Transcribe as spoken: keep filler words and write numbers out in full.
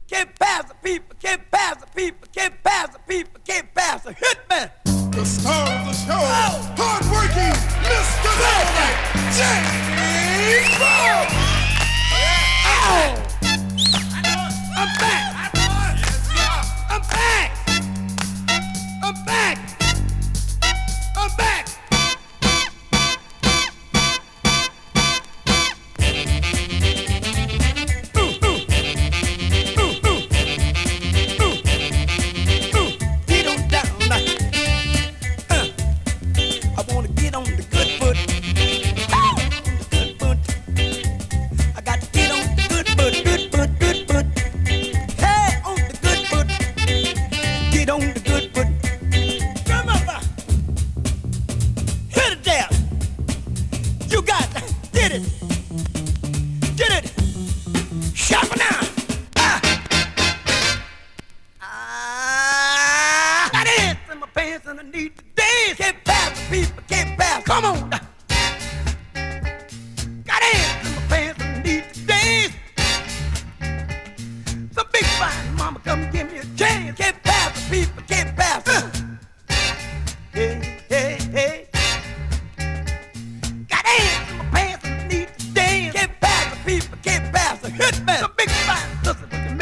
can't pass the people, can't pass the people, can't pass the people, can't pass the hitman. The star of the show, oh. hard-working Mister Dynamite, James Brown. Oh. I'm back. I'm back. I'm back. I'm back. Come on. Got hands in my pants and need to dance. Some big fine mama come give me